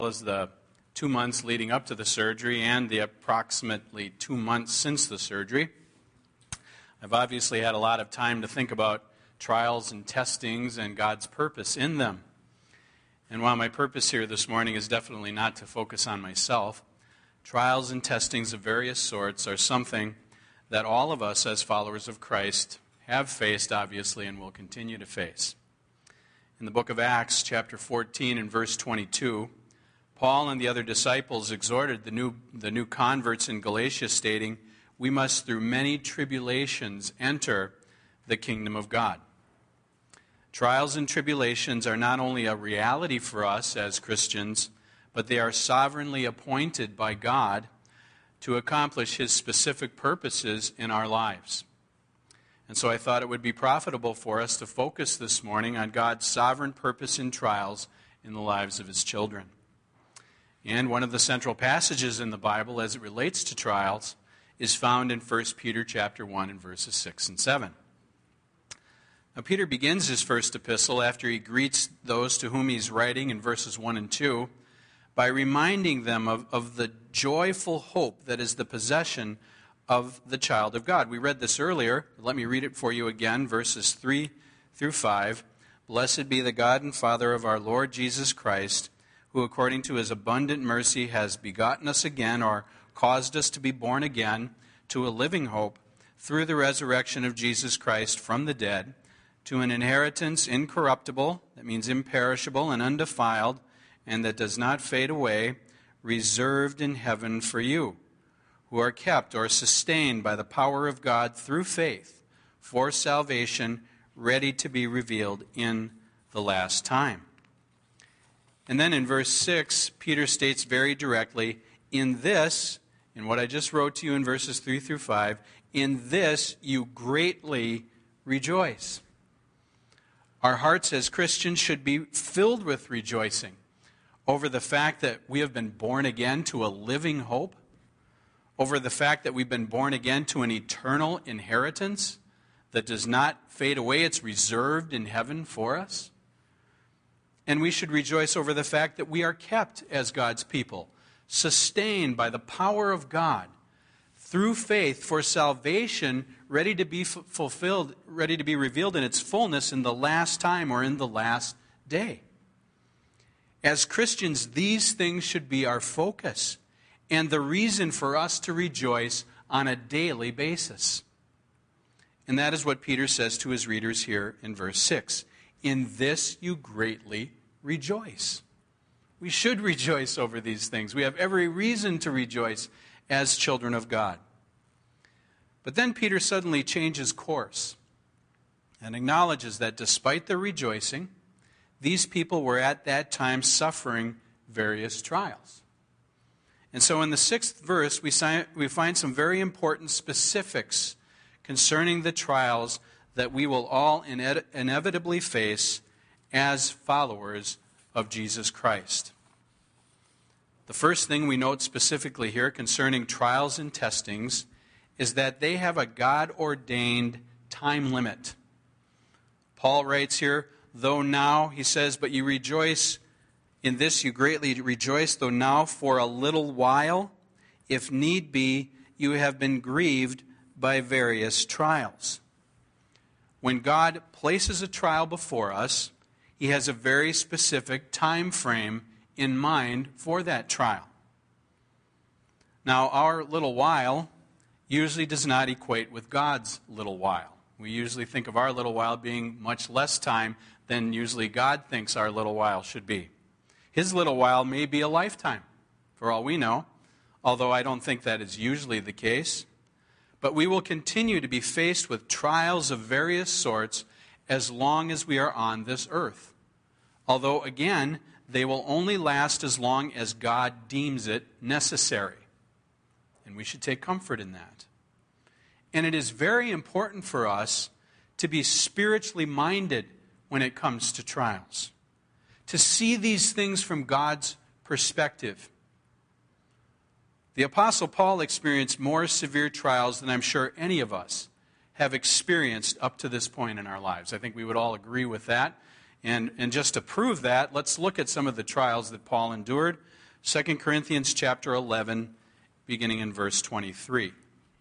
as the 2 months leading up to the surgery and the approximately 2 months since the surgery. I've obviously had a lot of time to think about trials and testings and God's purpose in them. And while my purpose here this morning is definitely not to focus on myself, trials and testings of various sorts are something that all of us as followers of Christ have faced, obviously, and will continue to face. In the book of Acts, chapter 14 and verse 22, Paul and the other disciples exhorted the new converts in Galatia, stating, "We must through many tribulations enter the kingdom of God." Trials and tribulations are not only a reality for us as Christians, but they are sovereignly appointed by God to accomplish His specific purposes in our lives. And so I thought it would be profitable for us to focus this morning on God's sovereign purpose in trials in the lives of His children. And one of the central passages in the Bible as it relates to trials is found in 1 Peter chapter 1 and verses 6 and 7. Now, Peter begins his first epistle after he greets those to whom he's writing in verses 1 and 2 by reminding them of the joyful hope that is the possession of the child of God. We read this earlier. Let me read it for you again, verses 3 through 5. "Blessed be the God and Father of our Lord Jesus Christ, who according to His abundant mercy has begotten us again, or caused us to be born again, to a living hope, through the resurrection of Jesus Christ from the dead, to an inheritance incorruptible," that means imperishable and undefiled, "and that does not fade away, reserved in heaven for you, who are kept or sustained by the power of God through faith, for salvation, ready to be revealed in the last time." And then in verse 6, Peter states very directly, in what I just wrote to you in verses 3 through 5, "in this you greatly rejoice." Our hearts as Christians should be filled with rejoicing over the fact that we have been born again to a living hope, over the fact that we've been born again to an eternal inheritance that does not fade away. It's reserved in heaven for us. And we should rejoice over the fact that we are kept as God's people, sustained by the power of God through faith for salvation, ready to be fulfilled, ready to be revealed in its fullness in the last time or in the last day. As Christians, these things should be our focus and the reason for us to rejoice on a daily basis. And that is what Peter says to his readers here in verse 6. "In this you greatly rejoice." We should rejoice over these things. We have every reason to rejoice as children of God. But then Peter suddenly changes course and acknowledges that despite their rejoicing, these people were at that time suffering various trials. And so in the 6th verse, we find some very important specifics concerning the trials that we will all inevitably face as followers of Jesus Christ. The first thing we note specifically here concerning trials and testings is that they have a God-ordained time limit. Paul writes here, "Though now," he says, "but you rejoice, in this you greatly rejoice, though now for a little while, if need be, you have been grieved by various trials." When God places a trial before us, He has a very specific time frame in mind for that trial. Now, our little while usually does not equate with God's little while. We usually think of our little while being much less time than usually God thinks our little while should be. His little while may be a lifetime, for all we know, although I don't think that is usually the case. But we will continue to be faced with trials of various sorts as long as we are on this earth. Although, again, they will only last as long as God deems it necessary. And we should take comfort in that. And it is very important for us to be spiritually minded when it comes to trials, to see these things from God's perspective. The Apostle Paul experienced more severe trials than I'm sure any of us have experienced up to this point in our lives. I think we would all agree with that. And just to prove that, let's look at some of the trials that Paul endured. 2 Corinthians chapter 11, beginning in verse 23.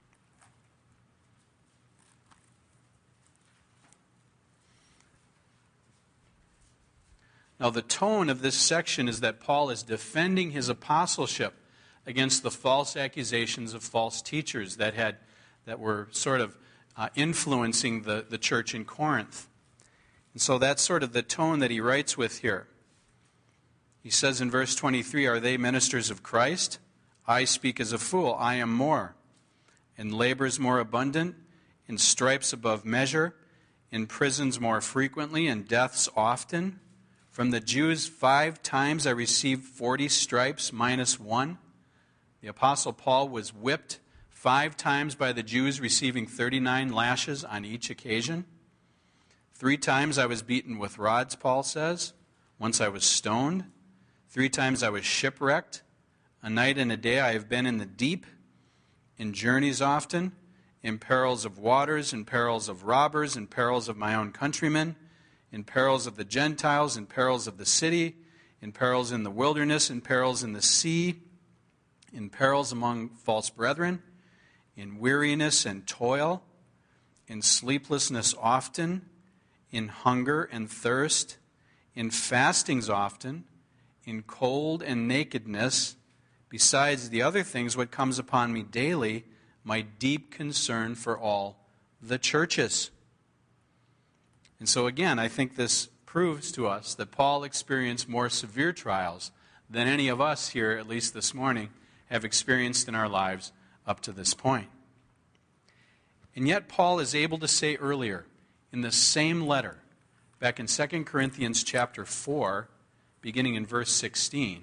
Now, the tone of this section is that Paul is defending his apostleship against the false accusations of false teachers that were sort of influencing the church in Corinth. And so that's sort of the tone that he writes with here. He says in verse 23, "Are they ministers of Christ? I speak as a fool, I am more. In labors more abundant, in stripes above measure, in prisons more frequently, in deaths often. From the Jews 5 times I received 40 stripes minus 1. The Apostle Paul was whipped 5 times by the Jews, receiving 39 lashes on each occasion. 3 times I was beaten with rods, Paul says. Once I was stoned. 3 times I was shipwrecked. A night and a day I have been in the deep, in journeys often, in perils of waters, in perils of robbers, in perils of my own countrymen, in perils of the Gentiles, in perils of the city, in perils in the wilderness, in perils in the sea, in perils among false brethren, in weariness and toil, in sleeplessness often, in hunger and thirst, in fastings often, in cold and nakedness, besides the other things what comes upon me daily, my deep concern for all the churches." And so again, I think this proves to us that Paul experienced more severe trials than any of us here, at least this morning, have experienced in our lives up to this point. And yet Paul is able to say earlier, in the same letter, back in 2 Corinthians chapter 4, beginning in verse 16,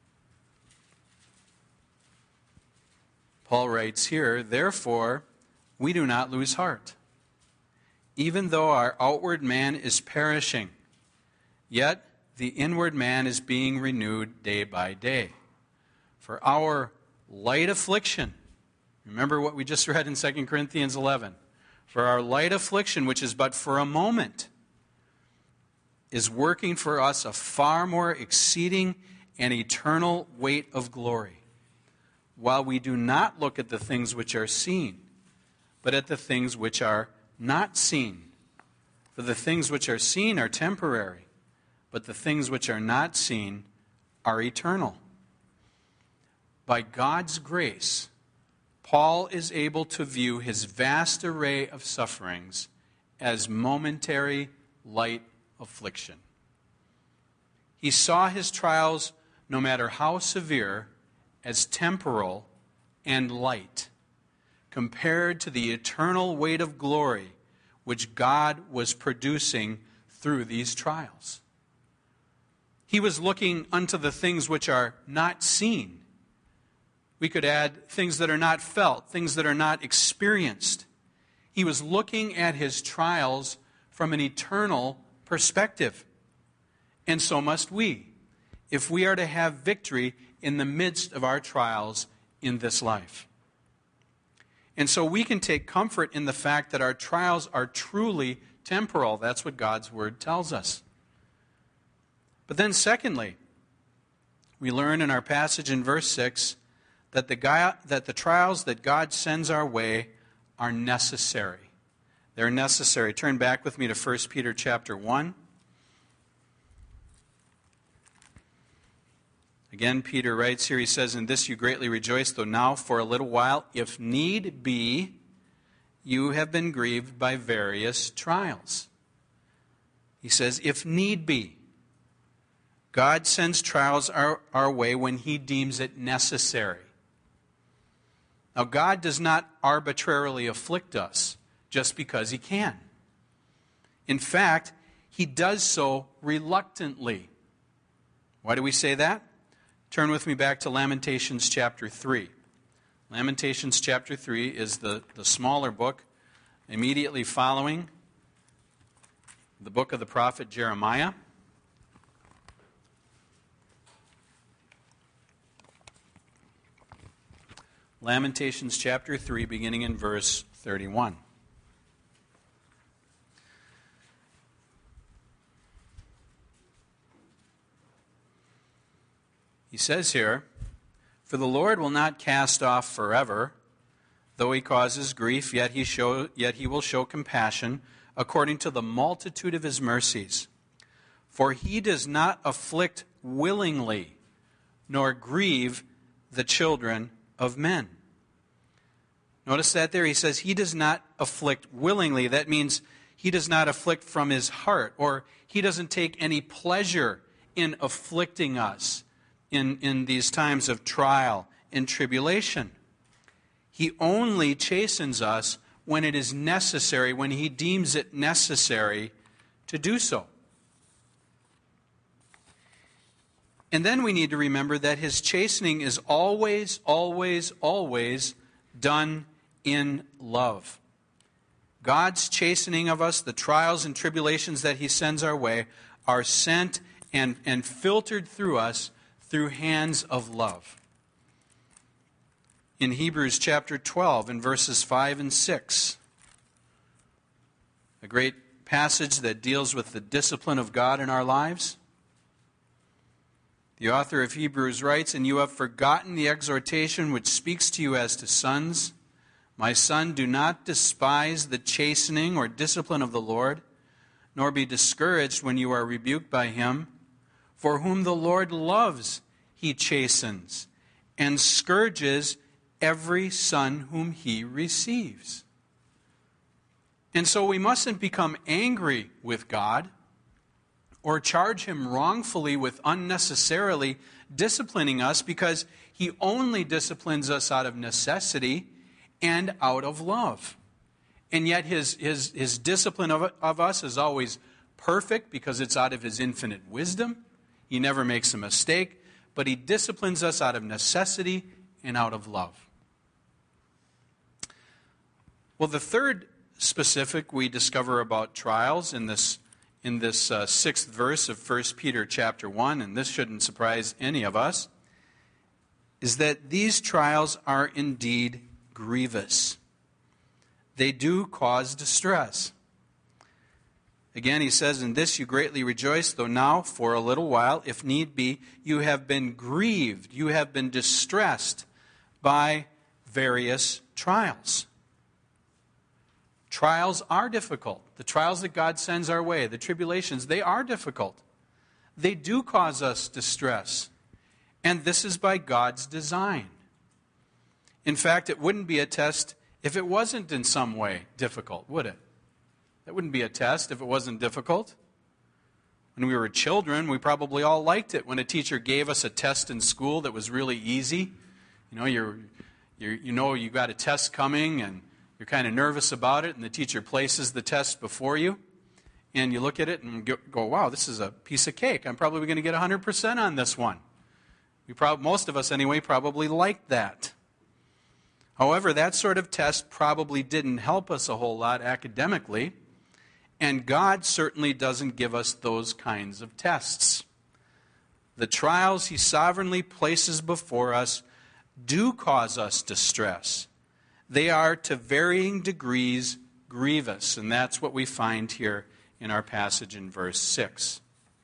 Paul writes here, "Therefore, we do not lose heart. Even though our outward man is perishing, yet the inward man is being renewed day by day. For our light affliction," remember what we just read in 2 Corinthians 11, "for our light affliction, which is but for a moment, is working for us a far more exceeding and eternal weight of glory, while we do not look at the things which are seen, but at the things which are not seen. For the things which are seen are temporary, but the things which are not seen are eternal." By God's grace, Paul is able to view his vast array of sufferings as momentary light affliction. He saw his trials, no matter how severe, as temporal and light, compared to the eternal weight of glory which God was producing through these trials. He was looking unto the things which are not seen. We could add things that are not felt, things that are not experienced. He was looking at his trials from an eternal perspective. And so must we, if we are to have victory in the midst of our trials in this life. And so we can take comfort in the fact that our trials are truly temporal. That's what God's Word tells us. But then secondly, we learn in our passage in verse 6 that the trials that God sends our way are necessary. They're necessary. Turn back with me to 1 Peter chapter 1. Again, Peter writes here, he says, "In this you greatly rejoice, though now for a little while, if need be, you have been grieved by various trials." He says, if need be. God sends trials our way when He deems it necessary. Now, God does not arbitrarily afflict us just because He can. In fact, He does so reluctantly. Why do we say that? Turn with me back to Lamentations chapter 3. Lamentations chapter 3 is the smaller book immediately following the book of the prophet Jeremiah. Lamentations chapter 3, beginning in verse 31. He says, says here, "For the Lord will not cast off forever, though he causes grief, yet he will show compassion according to the multitude of his mercies. For he does not afflict willingly, nor grieve the children of men." Notice that there. He says he does not afflict willingly. That means he does not afflict from his heart, or he doesn't take any pleasure in afflicting us in these times of trial and tribulation. He only chastens us when it is necessary, when he deems it necessary to do so. And then we need to remember that his chastening is always, always, always done in love. God's chastening of us, the trials and tribulations that he sends our way, are sent and filtered through us through hands of love. In Hebrews chapter 12, in verses 5 and 6, a great passage that deals with the discipline of God in our lives. The author of Hebrews writes, "And you have forgotten the exhortation which speaks to you as to sons. My son, do not despise the chastening or discipline of the Lord, nor be discouraged when you are rebuked by him. For whom the Lord loves, he chastens, and scourges every son whom he receives." And so we mustn't become angry with God or charge him wrongfully with unnecessarily disciplining us, because he only disciplines us out of necessity and out of love. And yet his discipline of us is always perfect because it's out of his infinite wisdom. He never makes a mistake, but he disciplines us out of necessity and out of love. Well, the third specific we discover about trials in this sixth verse of 1 Peter chapter 1, and this shouldn't surprise any of us, is that these trials are indeed grievous. They do cause distress. Again, he says, "In this you greatly rejoice, though now, for a little while, if need be, you have been grieved, you have been distressed by various trials." Trials are difficult. The trials that God sends our way, the tribulations, they are difficult. They do cause us distress. And this is by God's design. In fact, it wouldn't be a test if it wasn't in some way difficult, would it? That wouldn't be a test if it wasn't difficult. When we were children, we probably all liked it when a teacher gave us a test in school that was really easy. You got a test coming and you're kind of nervous about it, and the teacher places the test before you, and you look at it and go, "Wow, this is a piece of cake. I'm probably going to get 100% on this one." Most of us anyway probably liked that. However, that sort of test probably didn't help us a whole lot academically, and God certainly doesn't give us those kinds of tests. The trials he sovereignly places before us do cause us distress. They are to varying degrees grievous, and that's what we find here in our passage in verse 6.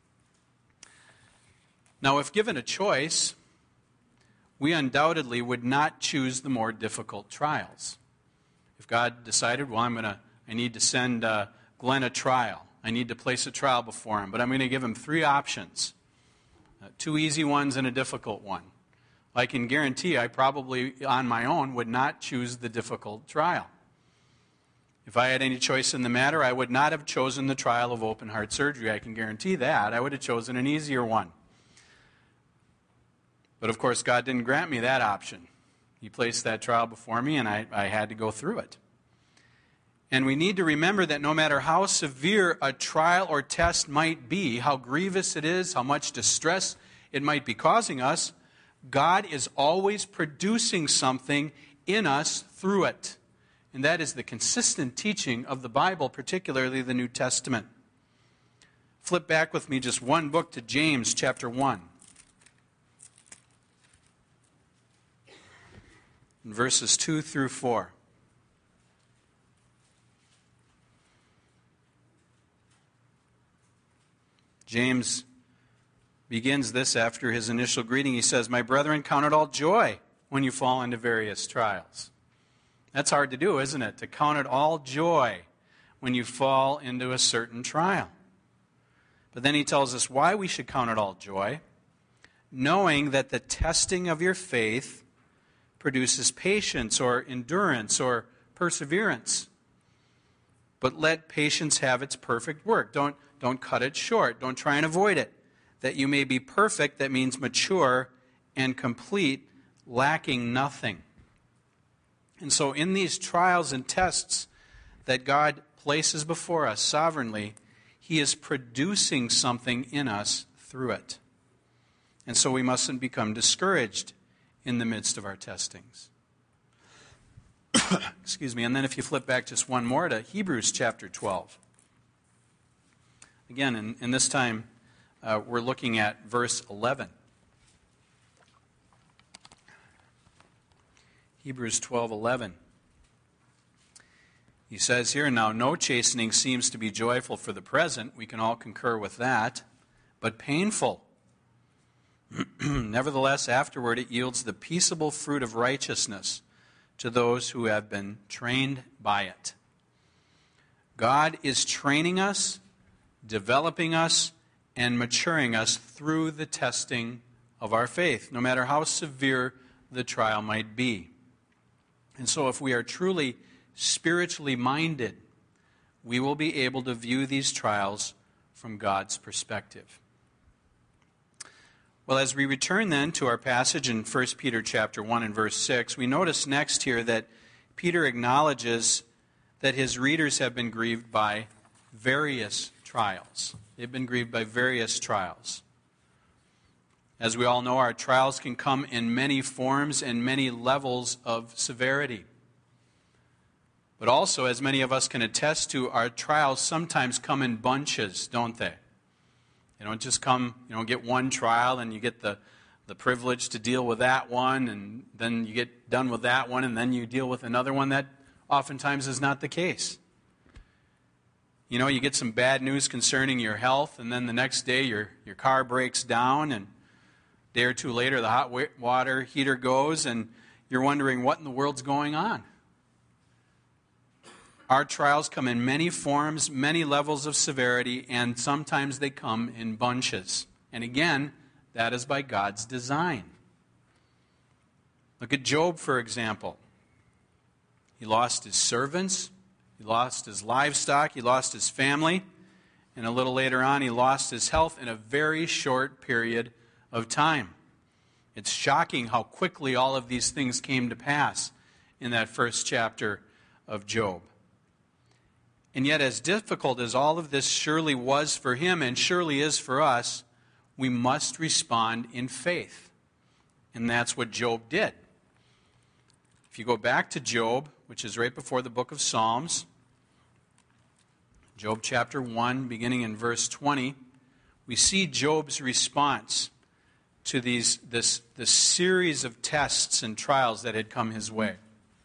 Now, if given a choice, we undoubtedly would not choose the more difficult trials. If God decided, well, I need to send Glenn a trial. I need to place a trial before him, but I'm going to give him 3 options. 2 easy ones and a difficult one. I can guarantee I probably, on my own, would not choose the difficult trial. If I had any choice in the matter, I would not have chosen the trial of open heart surgery. I can guarantee that. I would have chosen an easier one. But of course, God didn't grant me that option. He placed that trial before me, and I had to go through it. And we need to remember that no matter how severe a trial or test might be, how grievous it is, how much distress it might be causing us, God is always producing something in us through it. And that is the consistent teaching of the Bible, particularly the New Testament. Flip back with me just one book to James chapter 1. In verses 2 through 4. James begins this after his initial greeting. He says, "My brethren, count it all joy when you fall into various trials." That's hard to do, isn't it? To count it all joy when you fall into a certain trial. But then he tells us why we should count it all joy, knowing that the testing of your faith produces patience or endurance or perseverance. But let patience have its perfect work. Don't cut it short. Don't try and avoid it. That you may be perfect, that means mature and complete, lacking nothing. And so in these trials and tests that God places before us sovereignly, He is producing something in us through it. And so we mustn't become discouraged in the midst of our testings. Excuse me. And then if you flip back just one more to Hebrews chapter 12. Again, and this time we're looking at verse 11. Hebrews 12:11. He says here, "Now no chastening seems to be joyful for the present." We can all concur with that. "But painful. Nevertheless, afterward it yields the peaceable fruit of righteousness to those who have been trained by it." God is training us, developing us, and maturing us through the testing of our faith, no matter how severe the trial might be. And so if we are truly spiritually minded, we will be able to view these trials from God's perspective. Well, as we return then to our passage in 1 Peter chapter 1 and verse 6, we notice next here that Peter acknowledges that his readers have been grieved by various trials. They've been grieved by various trials. As we all know, our trials can come in many forms and many levels of severity. But also, as many of us can attest to, our trials sometimes come in bunches, don't they? They don't just come, get one trial and you get the privilege to deal with that one, and then you get done with that one, and then you deal with another one. That oftentimes is not the case. You get some bad news concerning your health, and then the next day your car breaks down, and a day or two later the hot water heater goes, and you're wondering what in the world's going on. Our trials come in many forms, many levels of severity, and sometimes they come in bunches. And again, that is by God's design. Look at Job, for example. He lost his servants, he lost his livestock, he lost his family, and a little later on he lost his health in a very short period of time. It's shocking how quickly all of these things came to pass in that first chapter of Job. And yet, as difficult as all of this surely was for him and surely is for us, we must respond in faith. And that's what Job did. If you go back to Job, which is right before the book of Psalms, Job chapter 1, beginning in verse 20, we see Job's response to this series of tests and trials that had come his way.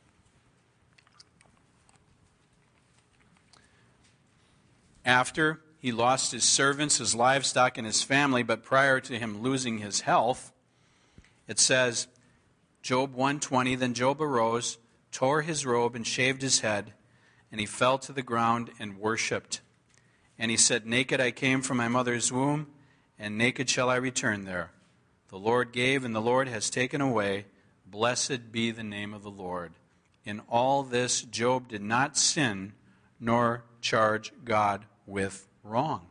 After he lost his servants, his livestock, and his family, but prior to him losing his health, it says, Job 1:20, "Then Job arose, tore his robe, and shaved his head, and he fell to the ground and worshipped. And he said, Naked I came from my mother's womb, and naked shall I return there. The Lord gave, and the Lord has taken away. Blessed be the name of the Lord. In all this Job did not sin, nor charge God with wrong."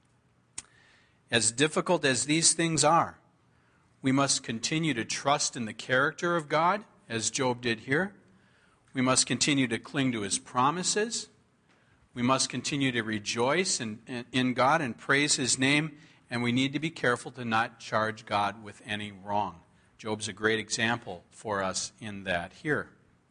As difficult as these things are, we must continue to trust in the character of God, as Job did here. We must continue to cling to his promises. We must continue to rejoice in God and praise his name, and we need to be careful to not charge God with any wrong. Job's a great example for us in that here.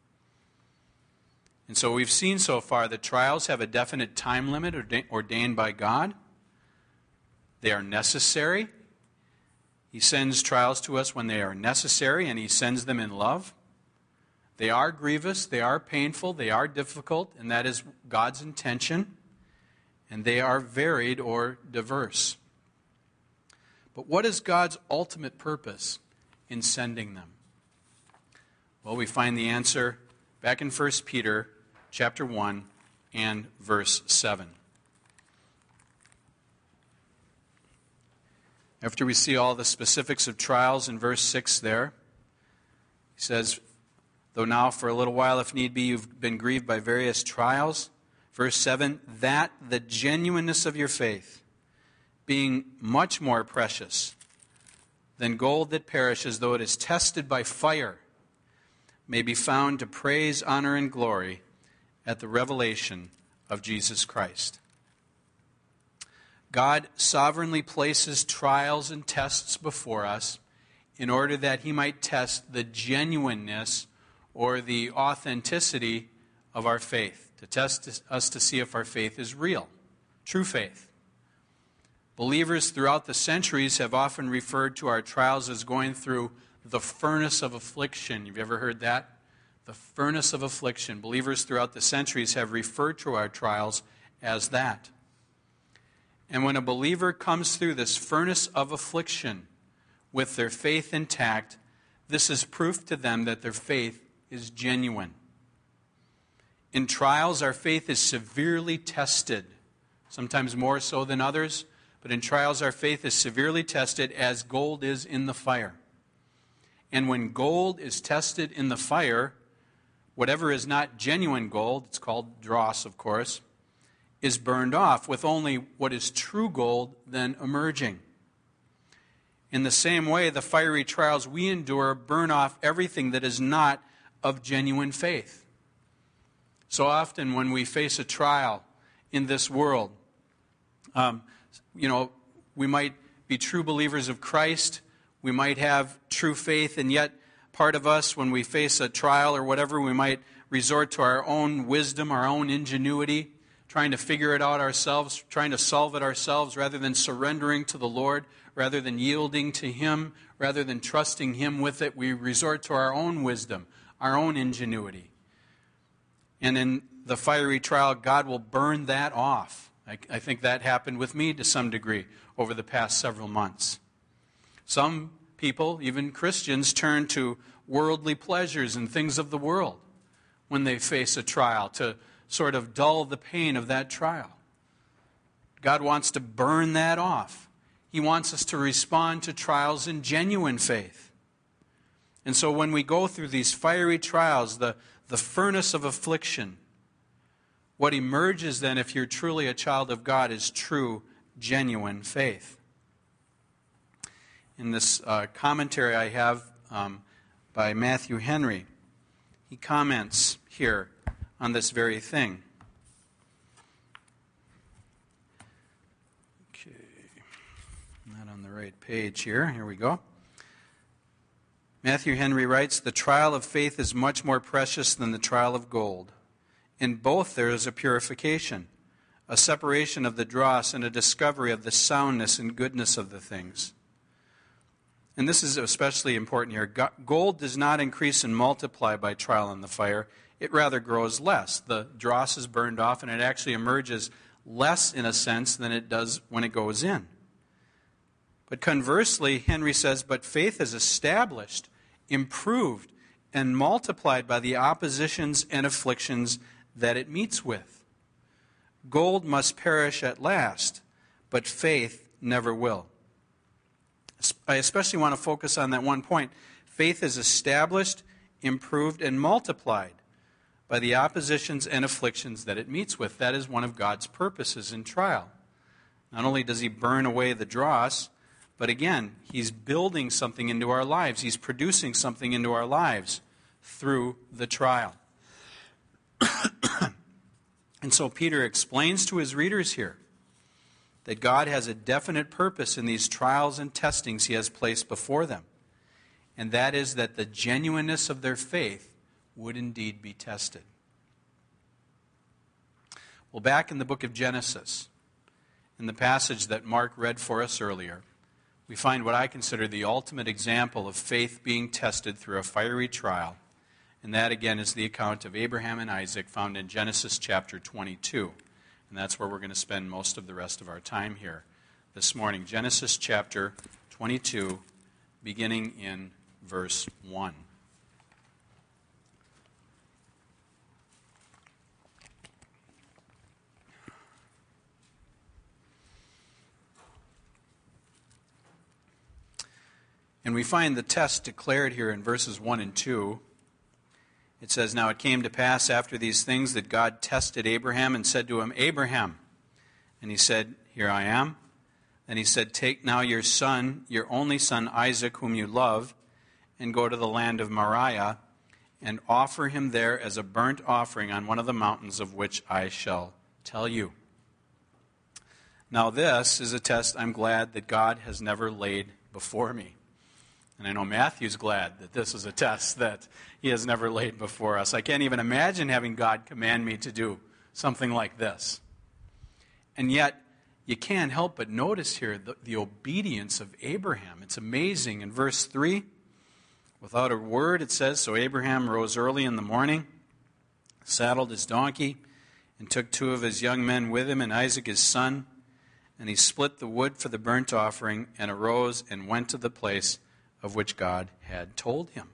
And so we've seen so far that trials have a definite time limit ordained by God. They are necessary. He sends trials to us when they are necessary, and he sends them in love. They are grievous, they are painful, they are difficult, and that is God's intention. And they are varied or diverse. But what is God's ultimate purpose in sending them? Well, we find the answer back in 1 Peter chapter 1 and verse 7. After we see all the specifics of trials in verse 6 there, he says, though now for a little while, if need be, you've been grieved by various trials. Verse 7, that the genuineness of your faith, being much more precious than gold that perishes, though it is tested by fire, may be found to praise, honor, and glory at the revelation of Jesus Christ. God sovereignly places trials and tests before us in order that he might test the genuineness or the authenticity of our faith, to test us to see if our faith is real, true faith. Believers throughout the centuries have often referred to our trials as going through the furnace of affliction. You've ever heard that? The furnace of affliction. Believers throughout the centuries have referred to our trials as that. And when a believer comes through this furnace of affliction with their faith intact, this is proof to them that their faith is genuine. In trials, our faith is severely tested, sometimes more so than others, but in trials, our faith is severely tested as gold is in the fire. And when gold is tested in the fire, whatever is not genuine gold, it's called dross, of course, is burned off, with only what is true gold then emerging. In the same way, the fiery trials we endure burn off everything that is not of genuine faith. So often when we face a trial in this world, we might be true believers of Christ, we might have true faith, and yet part of us, when we face a trial or whatever, we might resort to our own wisdom, our own ingenuity, trying to figure it out ourselves, trying to solve it ourselves, rather than surrendering to the Lord, rather than yielding to him, rather than trusting him with it. We resort to our own wisdom, our own ingenuity. And in the fiery trial, God will burn that off. I think that happened with me to some degree over the past several months. Some people, even Christians, turn to worldly pleasures and things of the world when they face a trial to sort of dull the pain of that trial. God wants to burn that off. He wants us to respond to trials in genuine faith. And so when we go through these fiery trials, the furnace of affliction, what emerges then, if you're truly a child of God, is true, genuine faith. In this commentary I have by Matthew Henry, he comments here on this very thing. Okay, not on the right page here. Here we go. Matthew Henry writes, the trial of faith is much more precious than the trial of gold. In both there is a purification, a separation of the dross, and a discovery of the soundness and goodness of the things. And this is especially important here. Gold does not increase and multiply by trial in the fire. It rather grows less. The dross is burned off, and it actually emerges less in a sense than it does when it goes in. But conversely, Henry says, but faith is established, improved, and multiplied by the oppositions and afflictions that it meets with. Gold must perish at last, but faith never will. I especially want to focus on that one point. Faith is established, improved, and multiplied by the oppositions and afflictions that it meets with. That is one of God's purposes in trial. Not only does he burn away the dross, but again, he's building something into our lives. He's producing something into our lives through the trial. And so Peter explains to his readers here that God has a definite purpose in these trials and testings he has placed before them. And that is that the genuineness of their faith would indeed be tested. Well, back in the book of Genesis, in the passage that Mark read for us earlier, we find what I consider the ultimate example of faith being tested through a fiery trial. And that, again, is the account of Abraham and Isaac found in Genesis chapter 22. And that's where we're going to spend most of the rest of our time here this morning. Genesis chapter 22, beginning in verse 1. And we find the test declared here in verses 1 and 2. It says, "Now it came to pass after these things that God tested Abraham and said to him, 'Abraham.' And he said, 'Here I am.' Then he said, 'Take now your son, your only son Isaac, whom you love, and go to the land of Moriah, and offer him there as a burnt offering on one of the mountains of which I shall tell you.'" Now this is a test I'm glad that God has never laid before me. And I know Matthew's glad that this is a test that he has never laid before us. I can't even imagine having God command me to do something like this. And yet, you can't help but notice here the obedience of Abraham. It's amazing. In verse 3, without a word, it says, "So Abraham rose early in the morning, saddled his donkey, and took 2 of his young men with him, and Isaac his son. And he split the wood for the burnt offering, and arose and went to the place of which God had told him."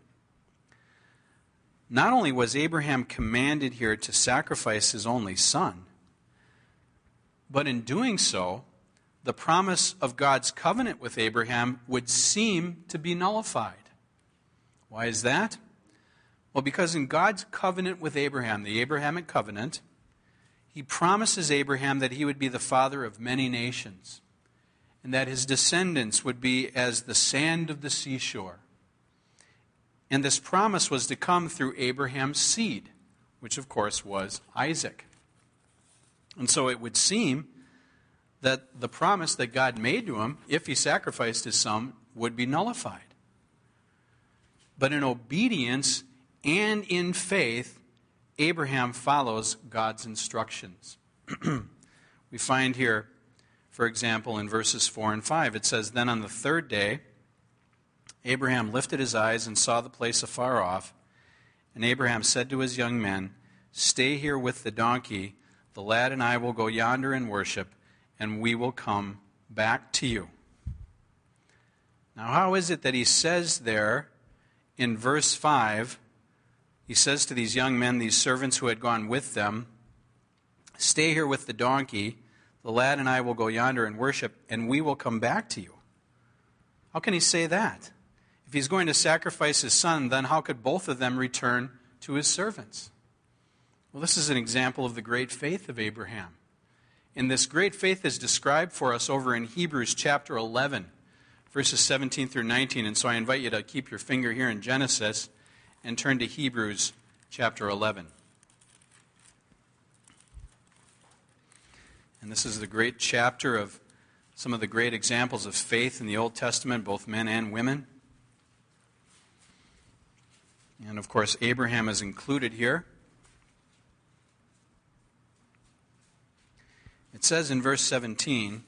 Not only was Abraham commanded here to sacrifice his only son, but in doing so, the promise of God's covenant with Abraham would seem to be nullified. Why is that? Well, because in God's covenant with Abraham, the Abrahamic covenant, he promises Abraham that he would be the father of many nations, and that his descendants would be as the sand of the seashore. And this promise was to come through Abraham's seed, which of course was Isaac. And so it would seem that the promise that God made to him, if he sacrificed his son, would be nullified. But in obedience and in faith, Abraham follows God's instructions. We find here, for example, in verses 4 and 5, it says, "Then on the 3rd day, Abraham lifted his eyes and saw the place afar off. And Abraham said to his young men, 'Stay here with the donkey. The lad and I will go yonder and worship, and we will come back to you.'" Now, how is it that he says there in verse 5, he says to these young men, these servants who had gone with them, "Stay here with the donkey. The lad and I will go yonder and worship, and we will come back to you"? How can he say that? If he's going to sacrifice his son, then how could both of them return to his servants? Well, this is an example of the great faith of Abraham. And this great faith is described for us over in Hebrews chapter 11, verses 17 through 19. And so I invite you to keep your finger here in Genesis and turn to Hebrews chapter 11. And this is the great chapter of some of the great examples of faith in the Old Testament, both men and women. And of course, Abraham is included here. It says in verse 17,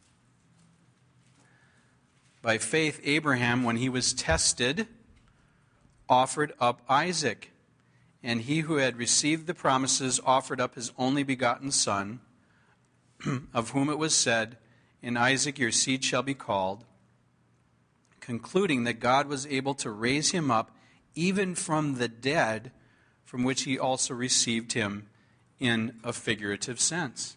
"By faith Abraham, when he was tested, offered up Isaac. And he who had received the promises offered up his only begotten son, of whom it was said, 'In Isaac your seed shall be called,' concluding that God was able to raise him up even from the dead, from which he also received him in a figurative sense."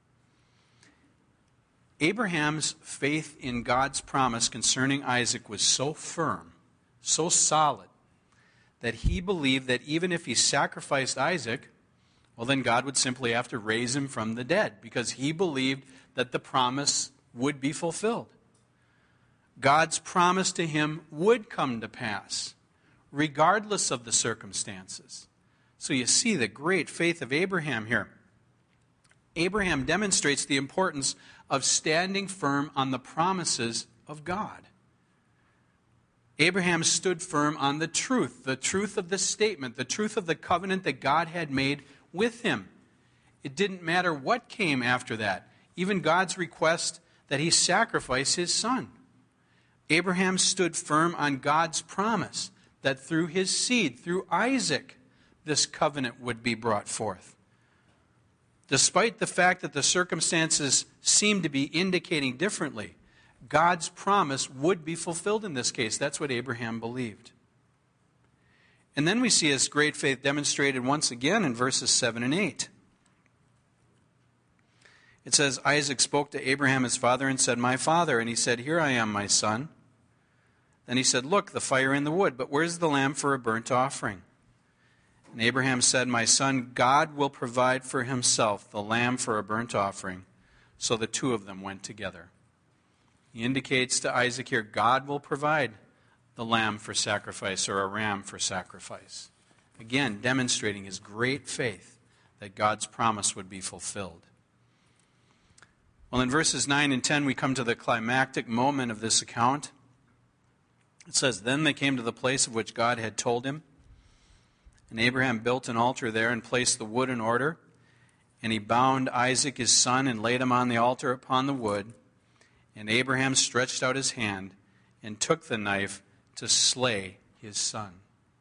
Abraham's faith in God's promise concerning Isaac was so firm, so solid, that he believed that even if he sacrificed Isaac, well, then God would simply have to raise him from the dead, because he believed that the promise would be fulfilled. God's promise to him would come to pass, regardless of the circumstances. So you see the great faith of Abraham here. Abraham demonstrates the importance of standing firm on the promises of God. Abraham stood firm on the truth of the statement, the truth of the covenant that God had made with him. It didn't matter what came after that, even God's request that he sacrifice his son. Abraham stood firm on God's promise that through his seed, through Isaac, this covenant would be brought forth. Despite the fact that the circumstances seemed to be indicating differently, God's promise would be fulfilled in this case. That's what Abraham believed. And then we see his great faith demonstrated once again in verses 7 and 8. It says, Isaac spoke to Abraham his father and said, My father. And he said, Here I am, my son. Then he said, Look, the fire and the wood, but where's the lamb for a burnt offering? And Abraham said, My son, God will provide for himself the lamb for a burnt offering. So the two of them went together. He indicates to Isaac here, God will provide the lamb for sacrifice, or a ram for sacrifice. Again, demonstrating his great faith that God's promise would be fulfilled. Well, in verses 9 and 10, we come to the climactic moment of this account. It says, Then they came to the place of which God had told him. And Abraham built an altar there and placed the wood in order. And he bound Isaac his son and laid him on the altar upon the wood. And Abraham stretched out his hand and took the knife to slay his son.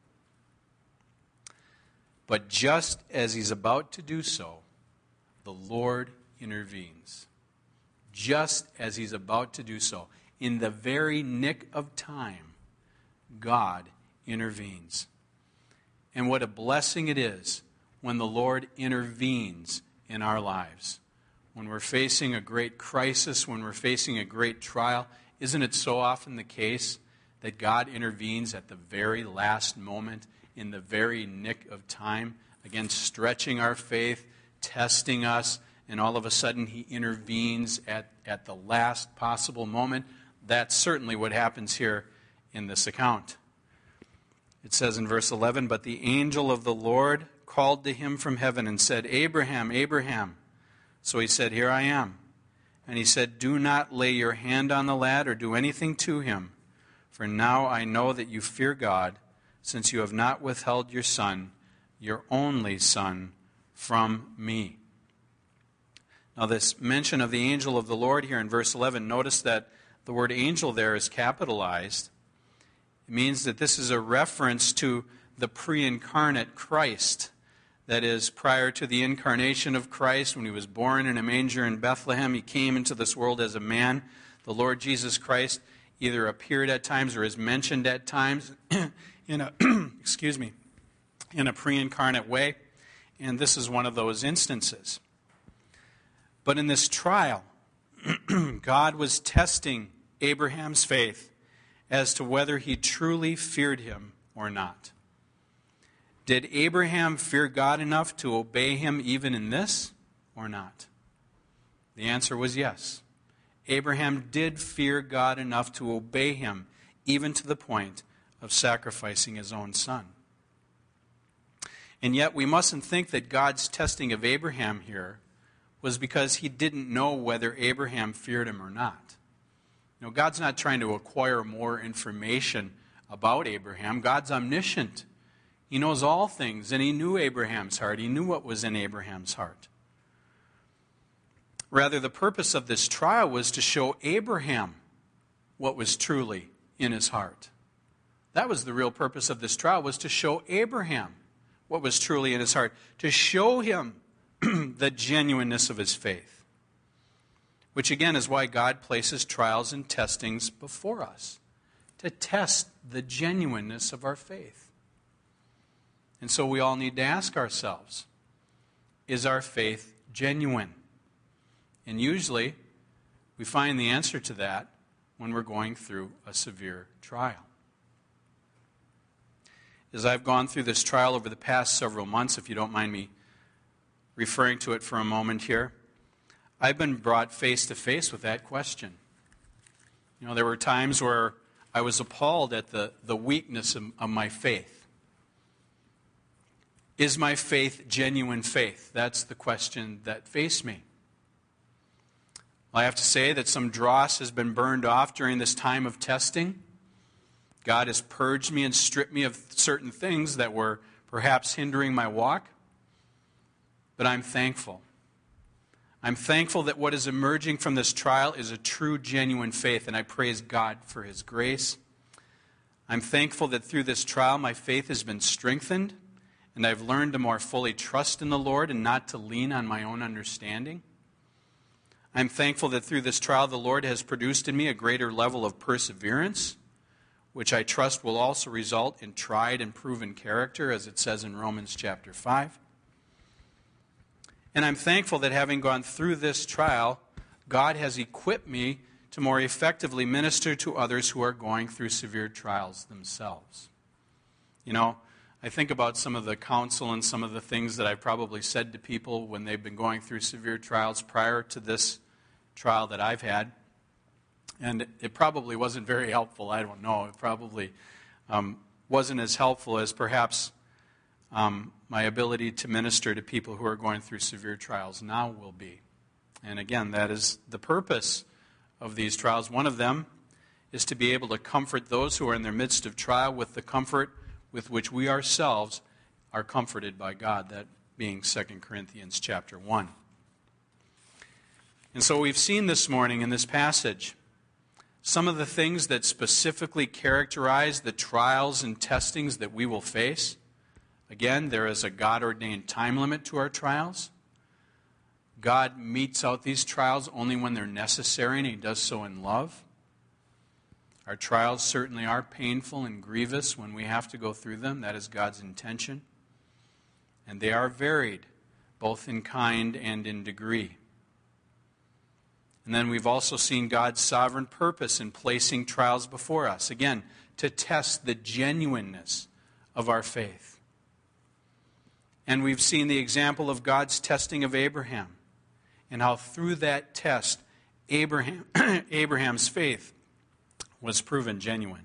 But just as he's about to do so, the Lord intervenes. Just as he's about to do so, in the very nick of time, God intervenes. And what a blessing it is when the Lord intervenes in our lives. When we're facing a great crisis, when we're facing a great trial, isn't it so often the case that God intervenes at the very last moment, in the very nick of time, again, stretching our faith, testing us, and all of a sudden he intervenes at the last possible moment? That's certainly what happens here in this account. It says in verse 11, But the angel of the Lord called to him from heaven and said, Abraham, Abraham. So he said, Here I am. And he said, Do not lay your hand on the lad or do anything to him. For now I know that you fear God, since you have not withheld your son, your only son, from me. Now this mention of the angel of the Lord here in verse 11, notice that the word angel there is capitalized. It means that this is a reference to the pre-incarnate Christ. That is, prior to the incarnation of Christ, when he was born in a manger in Bethlehem, he came into this world as a man. The Lord Jesus Christ either appeared at times or is mentioned at times in a in a pre-incarnate way. And this is one of those instances. But in this trial, God was testing Abraham's faith as to whether he truly feared him or not. Did Abraham fear God enough to obey him even in this or not? The answer was yes. Abraham did fear God enough to obey him, even to the point of sacrificing his own son. And yet we mustn't think that God's testing of Abraham here was because he didn't know whether Abraham feared him or not. God's not trying to acquire more information about Abraham. God's omniscient. He knows all things, and he knew Abraham's heart. He knew what was in Abraham's heart. Rather, the purpose of this trial was to show Abraham what was truly in his heart. That was the real purpose of this trial, was to show Abraham what was truly in his heart, to show him the genuineness of his faith. Which again is why God places trials and testings before us, to test the genuineness of our faith. And so we all need to ask ourselves, is our faith genuine? And usually we find the answer to that when we're going through a severe trial. As I've gone through this trial over the past several months, if you don't mind me referring to it for a moment here, I've been brought face to face with that question. There were times where I was appalled at the weakness of my faith. Is my faith genuine faith? That's the question that faced me. I have to say that some dross has been burned off during this time of testing. God has purged me and stripped me of certain things that were perhaps hindering my walk. But I'm thankful. I'm thankful that what is emerging from this trial is a true, genuine faith, and I praise God for his grace. I'm thankful that through this trial my faith has been strengthened, and I've learned to more fully trust in the Lord and not to lean on my own understanding. I'm thankful that through this trial the Lord has produced in me a greater level of perseverance, which I trust will also result in tried and proven character, as it says in Romans chapter 5. And I'm thankful that having gone through this trial, God has equipped me to more effectively minister to others who are going through severe trials themselves. You know, I think about some of the counsel and some of the things that I've probably said to people when they've been going through severe trials prior to this trial that I've had. And it probably wasn't very helpful. I don't know. It probably wasn't as helpful as perhaps my ability to minister to people who are going through severe trials now will be. And again, that is the purpose of these trials. One of them is to be able to comfort those who are in their midst of trial with the comfort with which we ourselves are comforted by God, that being 2 Corinthians chapter 1. And so we've seen this morning in this passage some of the things that specifically characterize the trials and testings that we will face. Again, there is a God-ordained time limit to our trials. God metes out these trials only when they're necessary, and He does so in love. Our trials certainly are painful and grievous when we have to go through them. That is God's intention. And they are varied, both in kind and in degree. And then we've also seen God's sovereign purpose in placing trials before us. Again, to test the genuineness of our faith. And we've seen the example of God's testing of Abraham, and how through that test, Abraham's faith was proven genuine.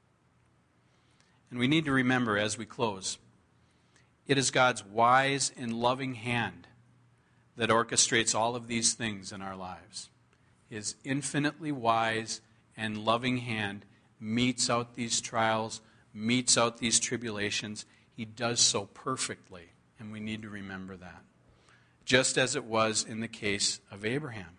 And we need to remember as we close, it is God's wise and loving hand that orchestrates all of these things in our lives. His infinitely wise and loving hand metes out these trials, metes out these tribulations. He does so perfectly, and we need to remember that. Just as it was in the case of Abraham.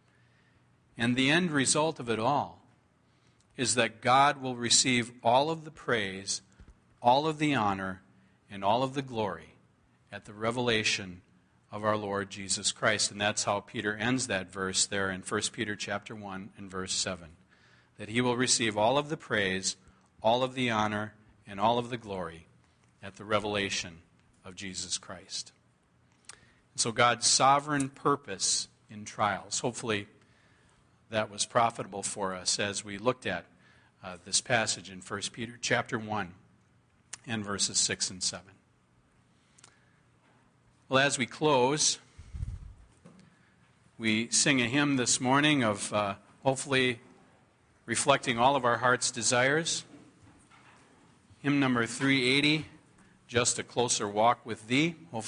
And the end result of it all is that God will receive all of the praise, all of the honor, and all of the glory at the revelation of our Lord Jesus Christ. And that's how Peter ends that verse there in 1 Peter chapter 1 and verse 7. That He will receive all of the praise, all of the honor, and all of the glory at the revelation of Jesus Christ. And so God's sovereign purpose in trials. Hopefully that was profitable for us as we looked at this passage in 1 Peter chapter 1 and verses 6 and 7. Well, as we close, we sing a hymn this morning of hopefully reflecting all of our heart's desires. Hymn number 380, Just a Closer Walk with Thee. Hopefully